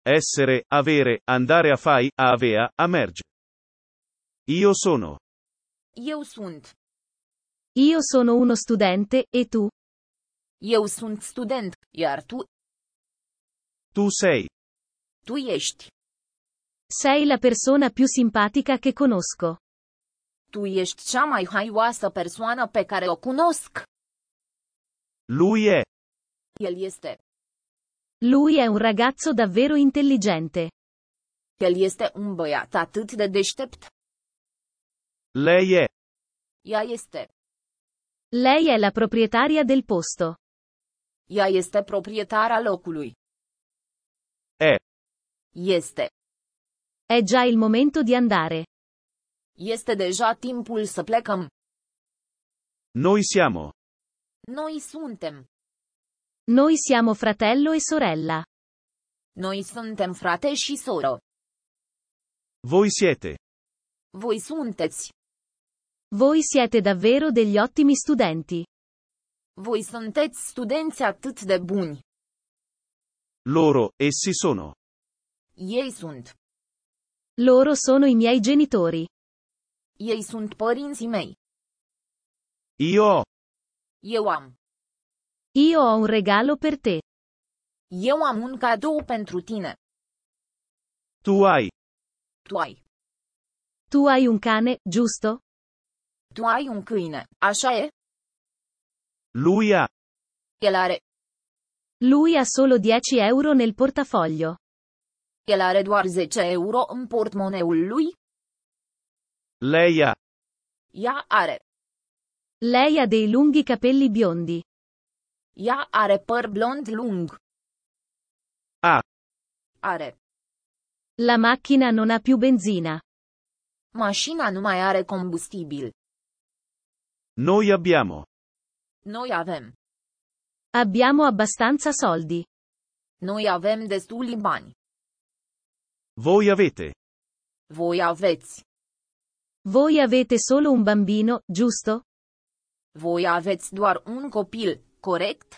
essere, avere, andare a fai, a avea, a merge. Io sono. Eu sunt. Io sono uno studente, e tu? Eu sunt student, iar tu? Tu sei. Tu ești. Sei la persona più simpatica che conosco. Tu ești cea mai haioasă persoană pe care o cunosc. Lui è. El este. Lui è un ragazzo davvero intelligente. El este un băiat atât de deștept. Lei è. Ea este. Lei è la proprietaria del posto. Ea este proprietara locului. È. Este. È già il momento di andare. Este deja timpul să plecăm. Noi siamo. Noi suntem. Noi siamo fratello e sorella. Noi suntem frate și soră. Voi siete. Voi sunteți. Voi siete davvero degli ottimi studenti. Voi sunteți studenți atât de buni. Loro, essi sono. Ei sunt. Loro sono i miei genitori. Ei sunt părinții mei. Io ho. Eu am. Io ho un regalo per te. Eu am un cadou pentru tine. Tu hai. Tu ai. Tu hai un cane, giusto? Tu ai un câine, așa e? Lui ha. El are. Lui ha solo 10 euro nel portafoglio. El are doar 10 euro în portmoneul lui? Lei ha. Ea are. Lei ha dei lunghi capelli biondi. Ea are păr blond lung. Ha. Are. La macchina non ha più benzina. Mașina nu mai are combustibil. Noi abbiamo. Noi avem. Abbiamo abbastanza soldi. Noi avem destuli bani. Voi avete. Voi aveți. Voi avete solo un bambino, giusto? Voi aveți doar un copil, corect?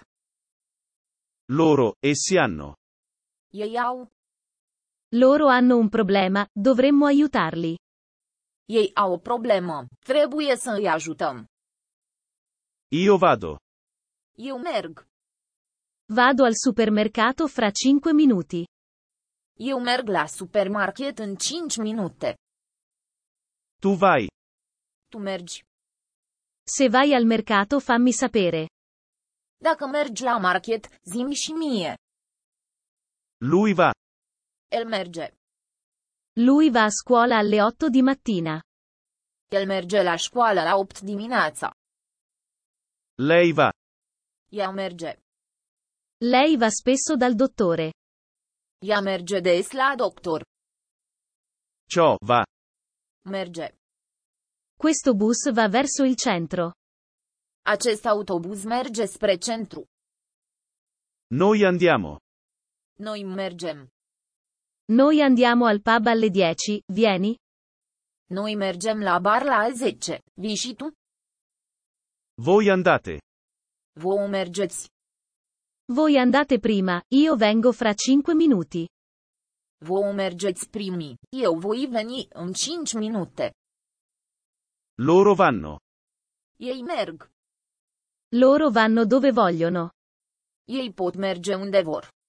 Loro, essi hanno. Ei au. Loro hanno un problema, dovremmo aiutarli. Ei au o problemă. Trebuie să îi ajutăm. Io vado. Eu merg. Vado al supermercato fra 5 minuti. Eu merg la supermarket în 5 minute. Tu vai. Tu mergi. Se vai al mercato fammi sapere. Dacă mergi la market, zi-mi și mie. Lui va. El merge. Lui va a scuola alle 8 di mattina. El merge la școală la 8 dimineața. Lei va. Ea merge. Lei va spesso dal dottore. Ea merge des la doctor. Ciò va. Merge. Questo bus va verso il centro. Acest autobuz merge spre centru. Noi andiamo. Noi mergem. Noi andiamo al pub alle 10, vieni? Noi mergem la bar la 10. Vii și tu? Voi andate. Voi mergeți. Voi andate prima, io vengo fra 5 minuti. Voi mergeți primii. Eu voi veni în 5 minute. Loro vanno. Ei merg. Loro vanno dove vogliono. Ei pot merge unde vor.